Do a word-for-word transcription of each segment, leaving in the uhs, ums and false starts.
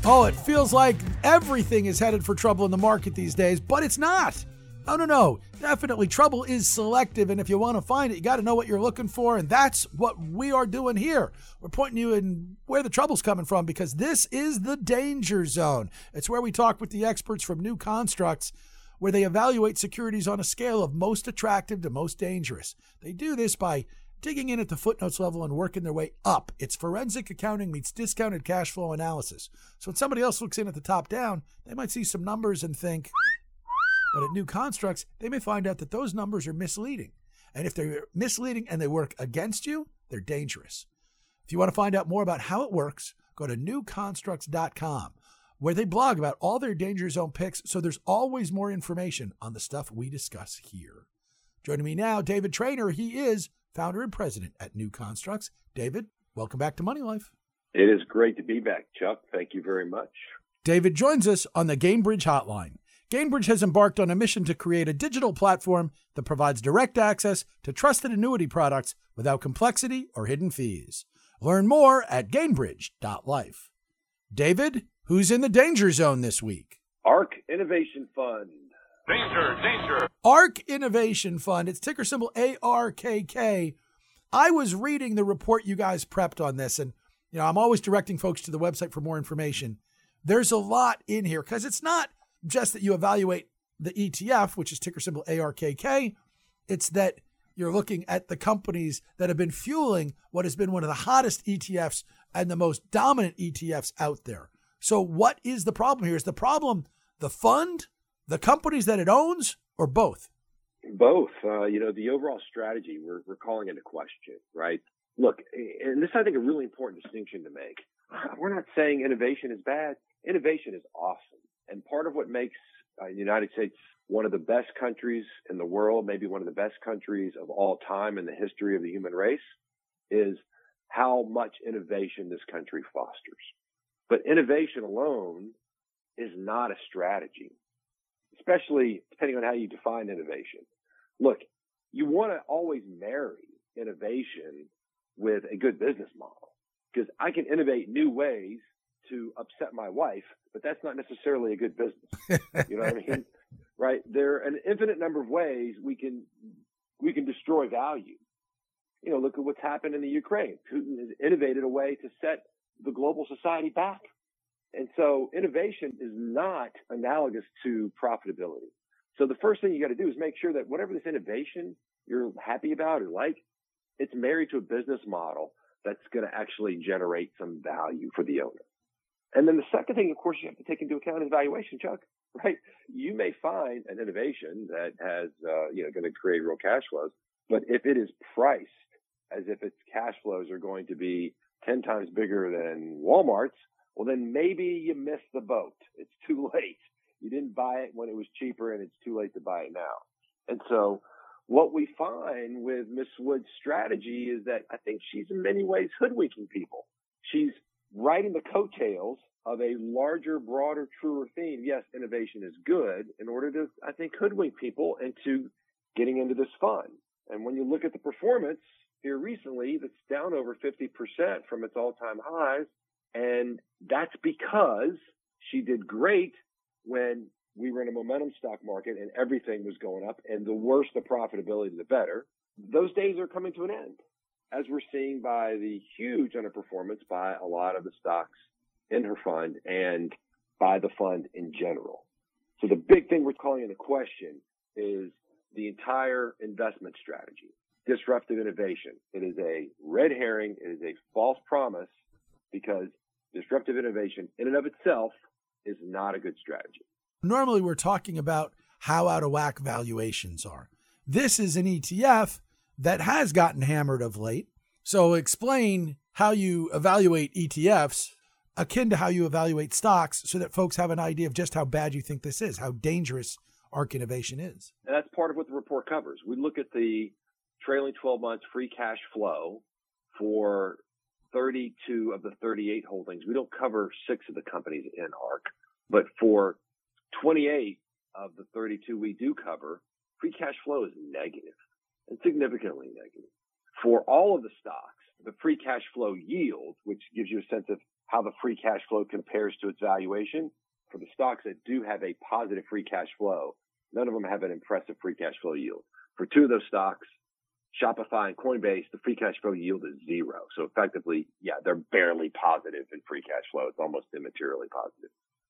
Oh, it feels like everything is headed for trouble in the market these days, but it's not. No, no, no. Definitely trouble is selective, and if you want to find it, you got to know what you're looking for, and that's what we are doing here. We're pointing you in where the trouble's coming from because this is the danger zone. It's where we talk with the experts from New Constructs, where they evaluate securities on a scale of most attractive to most dangerous. They do this by digging in at the footnotes level and working their way up. It's forensic accounting meets discounted cash flow analysis. So when somebody else looks in at the top down, they might see some numbers and think, but at New Constructs, they may find out that those numbers are misleading. And if they're misleading and they work against you, they're dangerous. If you want to find out more about how it works, go to new constructs dot com, where they blog about all their danger zone picks, so there's always more information on the stuff we discuss here. Joining me now, David Traynor. He is founder and president at New Constructs. David, welcome back to Money Life. It is great to be back, Chuck. Thank you very much. David joins us on the Gainbridge Hotline. Gainbridge has embarked on a mission to create a digital platform that provides direct access to trusted annuity products without complexity or hidden fees. Learn more at gainbridge dot life. David, who's in the danger zone this week? ARK Innovation Fund. Danger, danger. ARK Innovation Fund. It's ticker symbol A R K K. I was reading the report you guys prepped on this, and you know, I'm always directing folks to the website for more information. There's a lot in here because it's not just that you evaluate the E T F, which is ticker symbol A R K K. It's that you're looking at the companies that have been fueling what has been one of the hottest E T Fs and the most dominant E T Fs out there. So what is the problem here? Is the problem the fund, the companies that it owns, or both? Both. Uh, you know, the overall strategy, we're, we're calling into question, right? Look, and this, I think, a really important distinction to make. We're not saying innovation is bad. Innovation is awesome. And part of what makes uh, the United States one of the best countries in the world, maybe one of the best countries of all time in the history of the human race, is how much innovation this country fosters. But innovation alone is not a strategy, especially depending on how you define innovation. Look, you want to always marry innovation with a good business model, because I can innovate new ways to upset my wife, but that's not necessarily a good business. You know what I mean? Right? There are an infinite number of ways we can we can destroy value. You know, look at what's happened in the Ukraine. Putin has innovated a way to set the global society back. And so innovation is not analogous to profitability. So the first thing you got to do is make sure that whatever this innovation you're happy about or like, it's married to a business model that's going to actually generate some value for the owner. And then the second thing, of course, you have to take into account is valuation, Chuck, right? You may find an innovation that has, uh, you know, going to create real cash flows, but if it is priced as if its cash flows are going to be ten times bigger than Walmart's, well, then maybe you missed the boat. It's too late. You didn't buy it when it was cheaper, and it's too late to buy it now. And so what we find with Miss Wood's strategy is that I think she's in many ways hoodwinking people. She's riding the coattails of a larger, broader, truer theme. Yes, innovation is good in order to, I think, hoodwink people into getting into this fund. And when you look at the performance here recently, that's down over fifty percent from its all-time highs. And that's because she did great when we were in a momentum stock market and everything was going up, and the worse the profitability, the better. Those days are coming to an end, as we're seeing by the huge underperformance by a lot of the stocks in her fund and by the fund in general. So the big thing we're calling into question is the entire investment strategy, disruptive innovation. It is a red herring. It is a false promise, because disruptive innovation in and of itself is not a good strategy. Normally, we're talking about how out of whack valuations are. This is an E T F that has gotten hammered of late. So explain how you evaluate E T Fs akin to how you evaluate stocks so that folks have an idea of just how bad you think this is, how dangerous ARK Innovation is. And that's part of what the report covers. We look at the trailing twelve months free cash flow for thirty-two of the thirty-eight holdings. We don't cover six of the companies in ARK, but for twenty-eight of the thirty-two we do cover, free cash flow is negative and significantly negative. For all of the stocks, the free cash flow yield, which gives you a sense of how the free cash flow compares to its valuation. For the stocks that do have a positive free cash flow, none of them have an impressive free cash flow yield. For two of those stocks, Shopify and Coinbase, the free cash flow yield is zero. So effectively, yeah, they're barely positive in free cash flow. It's almost immaterially positive.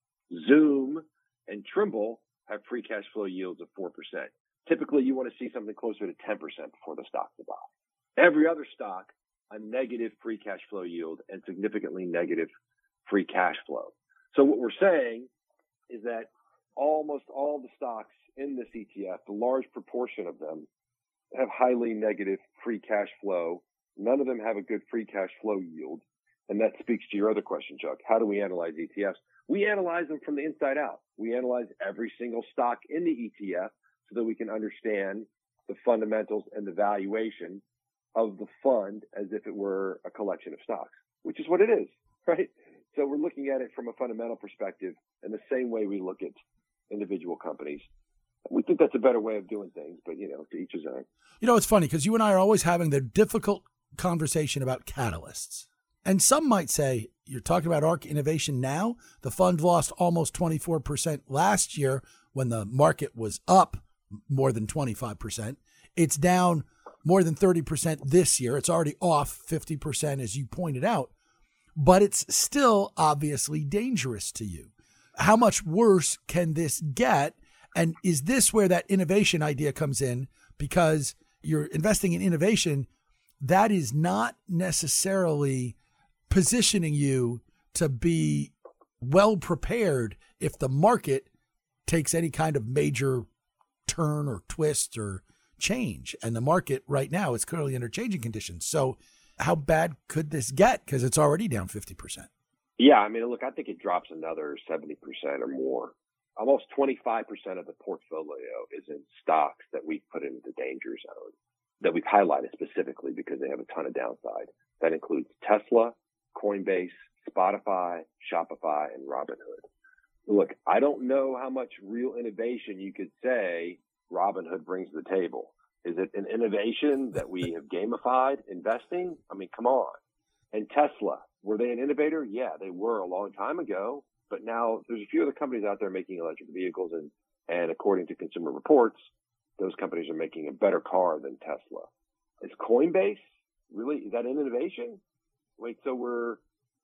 Zoom and Trimble have free cash flow yields of four percent. Typically, you want to see something closer to ten percent before the stock to buy. Every other stock, a negative free cash flow yield and significantly negative free cash flow. So what we're saying is that almost all the stocks in this E T F, the large proportion of them, have highly negative free cash flow. None of them have a good free cash flow yield. And that speaks to your other question, Chuck. How do we analyze E T Fs? We analyze them from the inside out. We analyze every single stock in the E T F so that we can understand the fundamentals and the valuation of the fund as if it were a collection of stocks, which is what it is, right? So we're looking at it from a fundamental perspective in the same way we look at individual companies. We think that's a better way of doing things, but, you know, to each his own. You know, it's funny because you and I are always having the difficult conversation about catalysts. And some might say, you're talking about ARK Innovation now. The fund lost almost twenty-four percent last year when the market was up more than twenty-five percent. It's down more than thirty percent this year. It's already off fifty percent, as you pointed out. But it's still obviously dangerous to you. How much worse can this get? And is this where that innovation idea comes in? Because you're investing in innovation, that is not necessarily positioning you to be well prepared if the market takes any kind of major turn or twist or change. And the market right now is clearly under changing conditions. So how bad could this get? Because it's already down fifty percent. Yeah, I mean, look, I think it drops another seventy percent or more. Almost twenty-five percent of the portfolio is in stocks that we've put into the danger zone, that we've highlighted specifically because they have a ton of downside. That includes Tesla, Coinbase, Spotify, Shopify, and Robinhood. Look, I don't know how much real innovation you could say Robinhood brings to the table. Is it an innovation that we have gamified investing? I mean, come on. And Tesla, were they an innovator? Yeah, they were a long time ago. But now there's a few other companies out there making electric vehicles, and, and according to Consumer Reports, those companies are making a better car than Tesla. Is Coinbase really, is that an innovation? Wait, so we're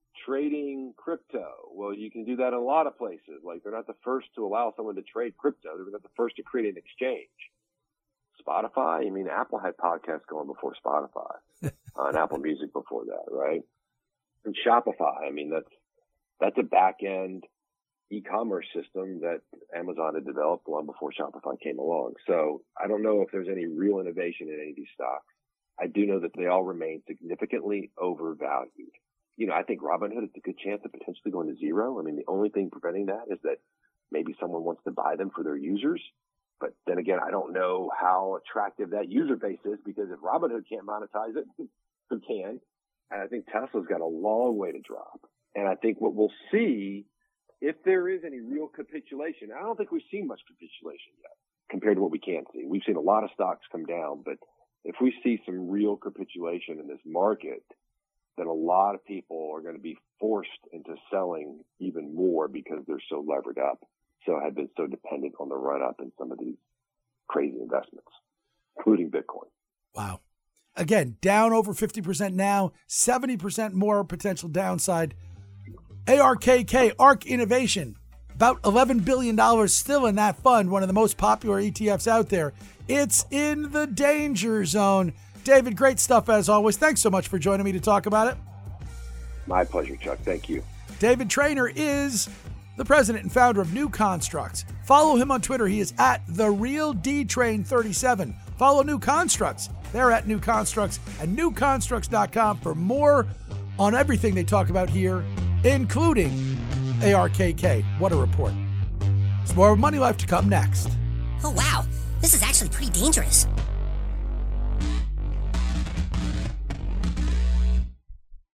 trading crypto. Well, you can do that in a lot of places. Like, they're not the first to allow someone to trade crypto. They're not the first to create an exchange. Spotify, I mean, Apple had podcasts going before Spotify, uh, and Apple Music before that, right? And Shopify, I mean, that's, that's a back-end e-commerce system that Amazon had developed long before Shopify came along. So I don't know if there's any real innovation in any of these stocks. I do know that they all remain significantly overvalued. You know, I think Robinhood is a good chance of potentially going to zero. I mean, the only thing preventing that is that maybe someone wants to buy them for their users. But then again, I don't know how attractive that user base is, because if Robinhood can't monetize it, who can? And I think Tesla's got a long way to drop. And I think what we'll see, if there is any real capitulation, I don't think we've seen much capitulation yet compared to what we can see. We've seen a lot of stocks come down, but if we see some real capitulation in this market, then a lot of people are going to be forced into selling even more because they're so levered up, so have been so dependent on the run up in some of these crazy investments, including Bitcoin. Wow. Again, down over fifty percent now, seventy percent more potential downside. A R K K, ARK Innovation, about eleven billion dollars still in that fund, one of the most popular E T Fs out there. It's in the danger zone. David, great stuff as always. Thanks so much for joining me to talk about it. My pleasure, Chuck. Thank you. David Traynor is the president and founder of New Constructs. Follow him on Twitter. He is at the real D Train thirty-seven. Follow New Constructs. They're at New Constructs and new constructs dot com for more on everything they talk about here, including A R K K. What a report. There's more Money Life to come next. Oh, wow. This is actually pretty dangerous.